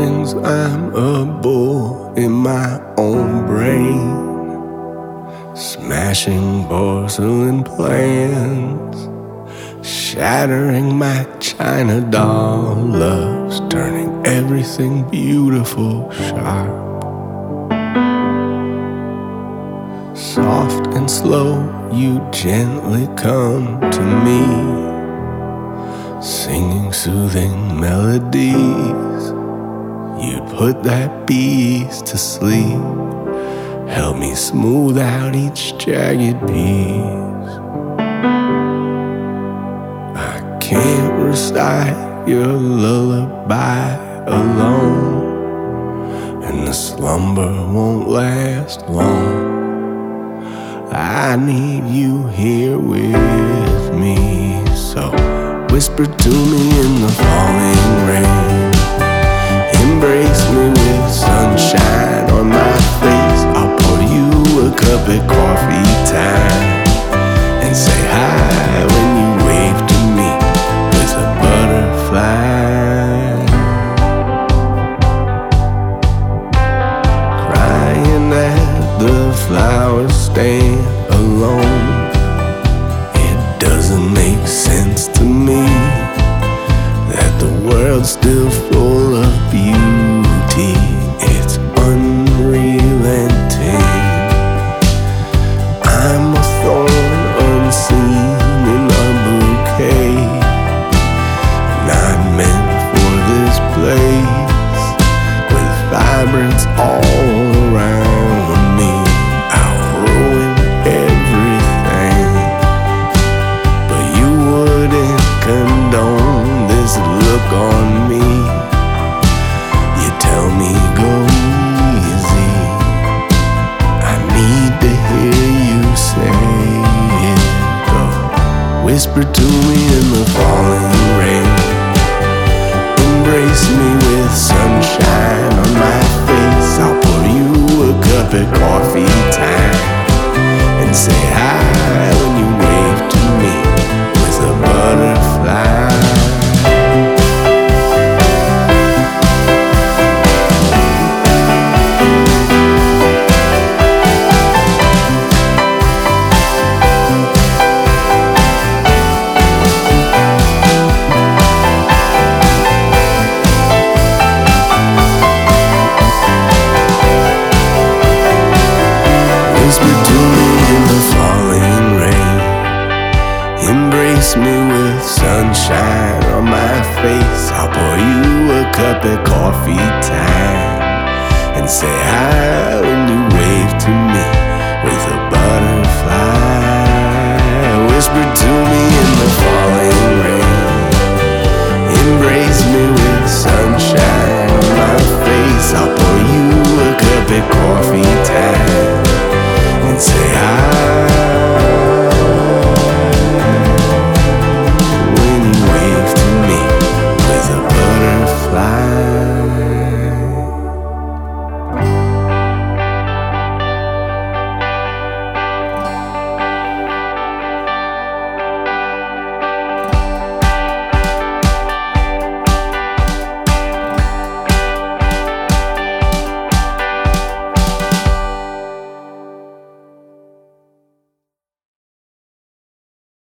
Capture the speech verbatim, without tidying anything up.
mornings I'm a bull in my own brain, smashing porcelain plans, shattering my china doll loves, turning everything beautiful sharp. Soft and slow, you gently come to me, singing soothing melodies. You'd put that beast to sleep, help me smooth out each jagged piece. I can't recite your lullaby alone, and the slumber won't last long. I need you here with me, so whisper to me in the falling rain. Embrace me with sunshine on my face. I'll pour you a cup of coffee time, and say hi when you wave to me with a butterfly. Crying at the flower stand alone, it doesn't make sense to me that the world's still full of beauty. It's unrelenting. I'm a thorn unseen in a bouquet, not meant for this place, with vibrance all around me. I'll ruin everything, but you wouldn't condone this look on me. You tell me go easy. I need to hear you say it. Go whisper to me in the falling rain. Embrace me with sunshine on my face. I'll pour you a cup of coffee time, and say hi when you wave to me with a butterfly. Whisper to me in the falling rain. Embrace me with sunshine on my face. I'll pour you a cup of coffee time, and say hi when you wave to me